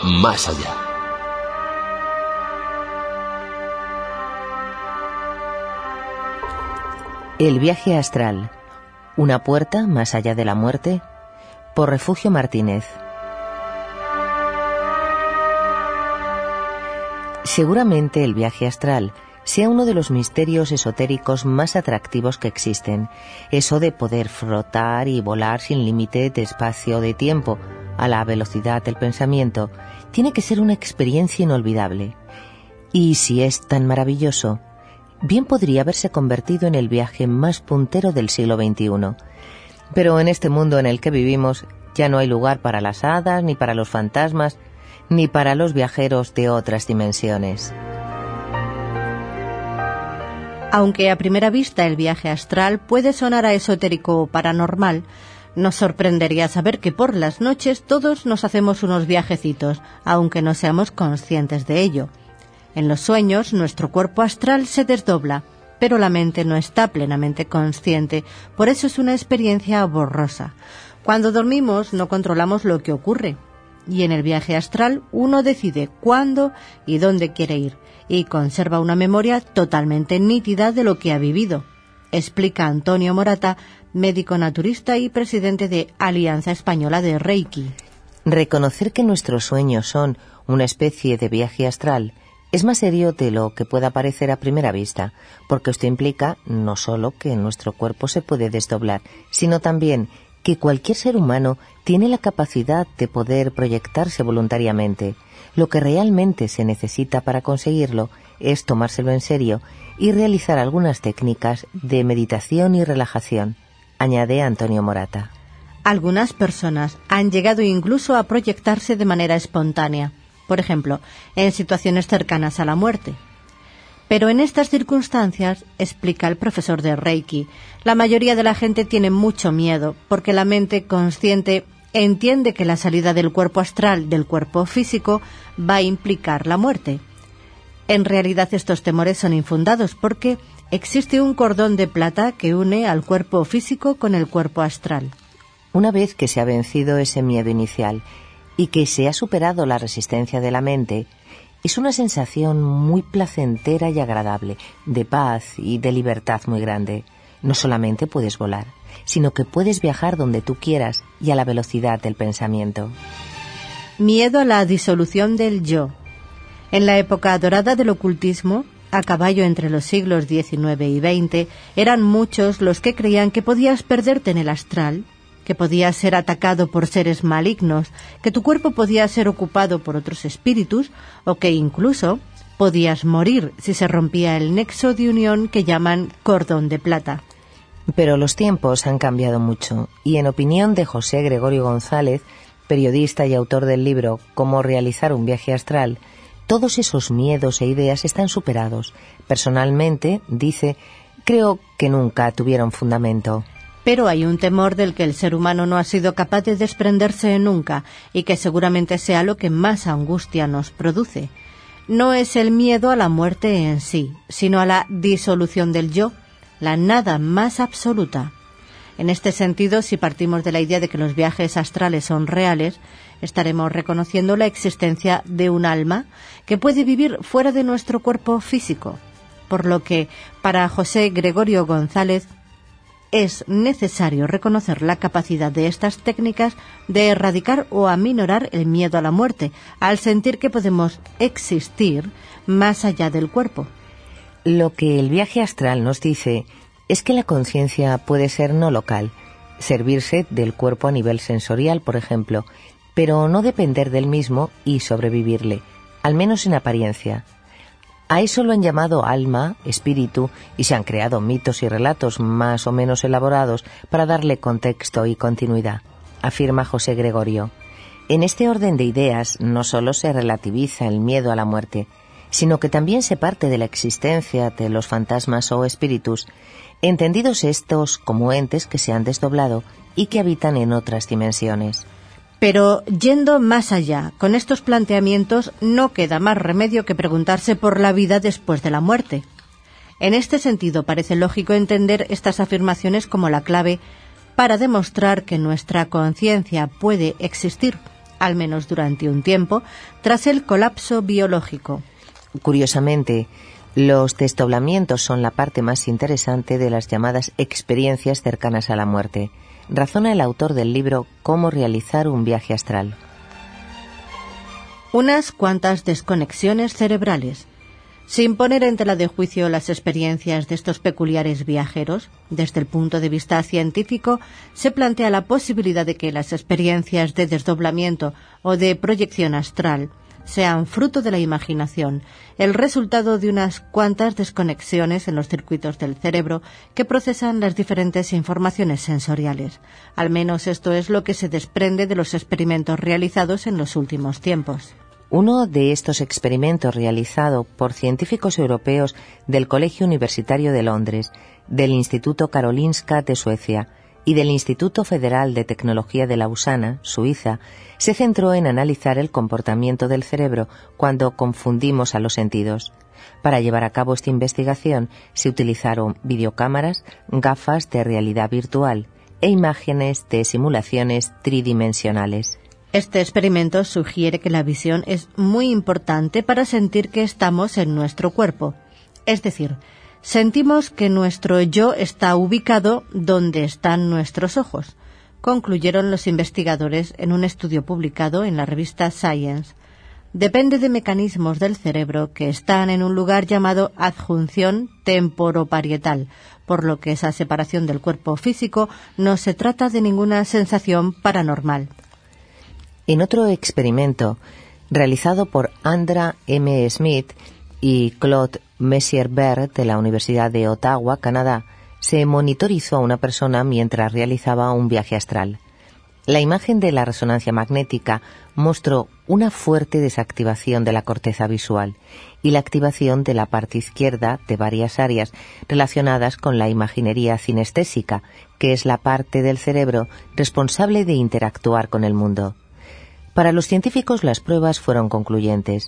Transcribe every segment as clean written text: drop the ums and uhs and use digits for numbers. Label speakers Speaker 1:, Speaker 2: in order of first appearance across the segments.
Speaker 1: más allá.
Speaker 2: El viaje astral. Una puerta más allá de la muerte. Por Refugio Martínez. Seguramente el viaje astral sea uno de los misterios esotéricos más atractivos que existen. Eso de poder flotar y volar sin límite de espacio o de tiempo, a la velocidad del pensamiento, tiene que ser una experiencia inolvidable. Y si es tan maravilloso, bien podría haberse convertido en el viaje más puntero del siglo XXI. Pero en este mundo en el que vivimos ya no hay lugar para las hadas, ni para los fantasmas, ni para los viajeros de otras dimensiones.
Speaker 3: Aunque a primera vista el viaje astral puede sonar a esotérico o paranormal, nos sorprendería saber que por las noches todos nos hacemos unos viajecitos, aunque no seamos conscientes de ello. En los sueños, nuestro cuerpo astral se desdobla, pero la mente no está plenamente consciente, por eso es una experiencia borrosa. Cuando dormimos no controlamos lo que ocurre, y en el viaje astral uno decide cuándo y dónde quiere ir, y conserva una memoria totalmente nítida de lo que ha vivido, explica Antonio Morata, médico naturista y presidente de Alianza Española de Reiki.
Speaker 2: Reconocer que nuestros sueños son una especie de viaje astral es más serio de lo que pueda parecer a primera vista, porque esto implica no solo que nuestro cuerpo se puede desdoblar, sino también que cualquier ser humano tiene la capacidad de poder proyectarse voluntariamente. Lo que realmente se necesita para conseguirlo es tomárselo en serio y realizar algunas técnicas de meditación y relajación, añade Antonio Morata.
Speaker 3: Algunas personas han llegado incluso a proyectarse de manera espontánea, por ejemplo, en situaciones cercanas a la muerte. Pero en estas circunstancias, explica el profesor de Reiki, la mayoría de la gente tiene mucho miedo, porque la mente consciente entiende que la salida del cuerpo astral del cuerpo físico va a implicar la muerte. En realidad estos temores son infundados porque existe un cordón de plata que une al cuerpo físico con el cuerpo astral.
Speaker 2: Una vez que se ha vencido ese miedo inicial y que se ha superado la resistencia de la mente, es una sensación muy placentera y agradable, de paz y de libertad muy grande. No solamente puedes volar, sino que puedes viajar donde tú quieras y a la velocidad del pensamiento.
Speaker 3: Miedo a la disolución del yo. En la época dorada del ocultismo, a caballo entre los siglos XIX y XX, eran muchos los que creían que podías perderte en el astral, que podías ser atacado por seres malignos, que tu cuerpo podía ser ocupado por otros espíritus o que incluso podías morir si se rompía el nexo de unión que llaman cordón de plata.
Speaker 2: Pero los tiempos han cambiado mucho y, en opinión de José Gregorio González, periodista y autor del libro Cómo realizar un viaje astral, todos esos miedos e ideas están superados. Personalmente, dice, creo que nunca tuvieron fundamento.
Speaker 3: Pero hay un temor del que el ser humano no ha sido capaz de desprenderse nunca y que seguramente sea lo que más angustia nos produce. No es el miedo a la muerte en sí, sino a la disolución del yo, la nada más absoluta. En este sentido, si partimos de la idea de que los viajes astrales son reales, estaremos reconociendo la existencia de un alma que puede vivir fuera de nuestro cuerpo físico, por lo que, para José Gregorio González, es necesario reconocer la capacidad de estas técnicas de erradicar o aminorar el miedo a la muerte, al sentir que podemos existir más allá del cuerpo.
Speaker 2: Lo que el viaje astral nos dice es que la conciencia puede ser no local, servirse del cuerpo a nivel sensorial, por ejemplo, pero no depender del mismo y sobrevivirle, al menos en apariencia. A eso lo han llamado alma, espíritu, y se han creado mitos y relatos más o menos elaborados para darle contexto y continuidad, afirma José Gregorio. En este orden de ideas no solo se relativiza el miedo a la muerte, sino que también se parte de la existencia de los fantasmas o espíritus, entendidos estos como entes que se han desdoblado y que habitan en otras dimensiones.
Speaker 3: Pero yendo más allá, con estos planteamientos no queda más remedio que preguntarse por la vida después de la muerte. En este sentido, parece lógico entender estas afirmaciones como la clave para demostrar que nuestra conciencia puede existir al menos durante un tiempo, tras el colapso biológico.
Speaker 2: Curiosamente, los desdoblamientos son la parte más interesante de las llamadas experiencias cercanas a la muerte. Razona el autor del libro Cómo realizar un viaje astral.
Speaker 3: Unas cuantas desconexiones cerebrales. Sin poner en tela de juicio las experiencias de estos peculiares viajeros, desde el punto de vista científico, se plantea la posibilidad de que las experiencias de desdoblamiento o de proyección astral sean fruto de la imaginación, el resultado de unas cuantas desconexiones en los circuitos del cerebro que procesan las diferentes informaciones sensoriales. Al menos esto es lo que se desprende de los experimentos realizados en los últimos tiempos.
Speaker 2: Uno de estos experimentos realizado por científicos europeos del Colegio Universitario de Londres, del Instituto Karolinska de Suecia y del Instituto Federal de Tecnología de Lausana, Suiza, se centró en analizar el comportamiento del cerebro cuando confundimos a los sentidos. Para llevar a cabo esta investigación se utilizaron videocámaras, gafas de realidad virtual e imágenes de simulaciones tridimensionales.
Speaker 3: Este experimento sugiere que la visión es muy importante para sentir que estamos en nuestro cuerpo. Es decir, sentimos que nuestro yo está ubicado donde están nuestros ojos, concluyeron los investigadores en un estudio publicado en la revista Science. Depende de mecanismos del cerebro que están en un lugar llamado adjunción temporoparietal, por lo que esa separación del cuerpo físico no se trata de ninguna sensación paranormal.
Speaker 2: En otro experimento, realizado por Andra M. Smith y Claude Messier-Bert de la Universidad de Ottawa, Canadá, se monitorizó a una persona mientras realizaba un viaje astral. La imagen de la resonancia magnética mostró una fuerte desactivación de la corteza visual y la activación de la parte izquierda de varias áreas relacionadas con la imaginería cinestésica, que es la parte del cerebro responsable de interactuar con el mundo. Para los científicos las pruebas fueron concluyentes.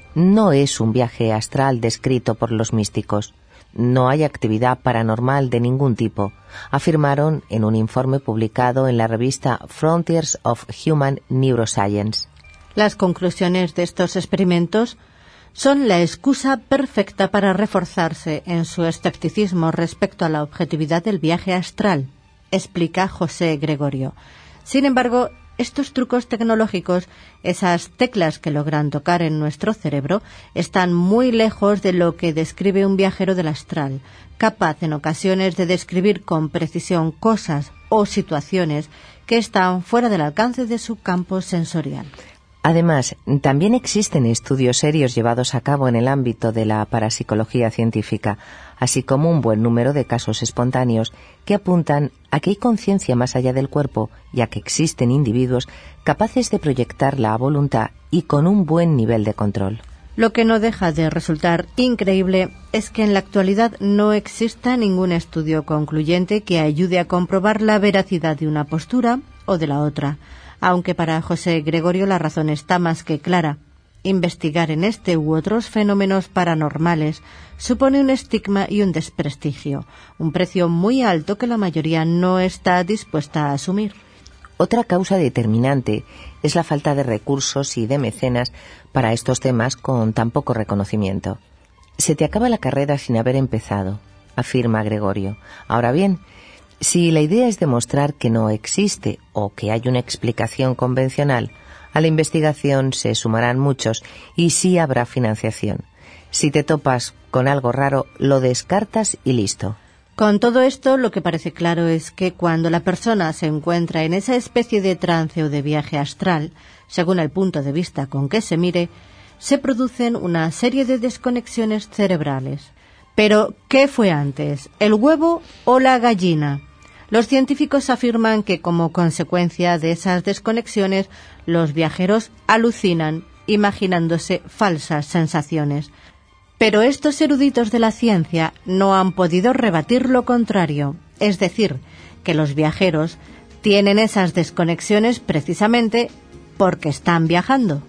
Speaker 2: No es un viaje astral descrito por los místicos. No hay actividad paranormal de ningún tipo, afirmaron en un informe publicado en la revista Frontiers of Human Neuroscience.
Speaker 3: Las conclusiones de estos experimentos son la excusa perfecta para reforzarse en su escepticismo respecto a la objetividad del viaje astral, explica José Gregorio. Sin embargo, estos trucos tecnológicos, esas teclas que logran tocar en nuestro cerebro, están muy lejos de lo que describe un viajero del astral, capaz en ocasiones de describir con precisión cosas o situaciones que están fuera del alcance de su campo sensorial.
Speaker 2: Además, también existen estudios serios llevados a cabo en el ámbito de la parapsicología científica, así como un buen número de casos espontáneos que apuntan a que hay conciencia más allá del cuerpo, ya que existen individuos capaces de proyectarla a voluntad y con un buen nivel de control.
Speaker 3: Lo que no deja de resultar increíble es que en la actualidad no exista ningún estudio concluyente que ayude a comprobar la veracidad de una postura o de la otra, aunque para José Gregorio la razón está más que clara. Investigar en este u otros fenómenos paranormales supone un estigma y un desprestigio, un precio muy alto que la mayoría no está dispuesta a asumir.
Speaker 2: Otra causa determinante es la falta de recursos y de mecenas para estos temas con tan poco reconocimiento. Se te acaba la carrera sin haber empezado, afirma Gregorio. Ahora bien, si la idea es demostrar que no existe o que hay una explicación convencional, a la investigación se sumarán muchos y sí habrá financiación. Si te topas con algo raro, lo descartas y listo.
Speaker 3: Con todo esto, lo que parece claro es que cuando la persona se encuentra en esa especie de trance o de viaje astral, según el punto de vista con que se mire, se producen una serie de desconexiones cerebrales. Pero, ¿qué fue antes, el huevo o la gallina? Los científicos afirman que como consecuencia de esas desconexiones, los viajeros alucinan, imaginándose falsas sensaciones. Pero estos eruditos de la ciencia no han podido rebatir lo contrario, es decir, que los viajeros tienen esas desconexiones precisamente porque están viajando.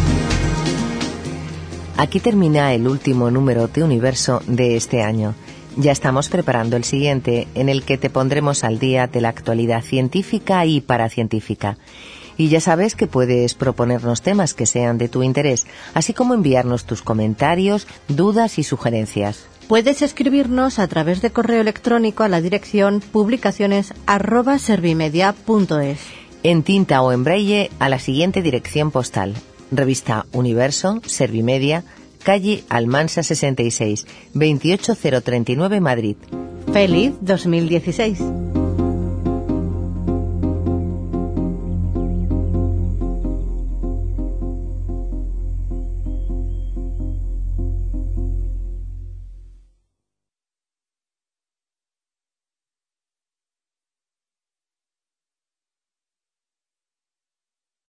Speaker 2: Aquí termina el último número de Universo de este año. Ya estamos preparando el siguiente, en el que te pondremos al día de la actualidad científica y paracientífica. Y ya sabes que puedes proponernos temas que sean de tu interés, así como enviarnos tus comentarios, dudas y sugerencias.
Speaker 3: Puedes escribirnos a través de correo electrónico a la dirección publicaciones@servimedia.es.
Speaker 2: En tinta o en braille a la siguiente dirección postal: Revista Universo, Servimedia, calle Almansa 66, 28039, Madrid.
Speaker 3: ¡Feliz 2016!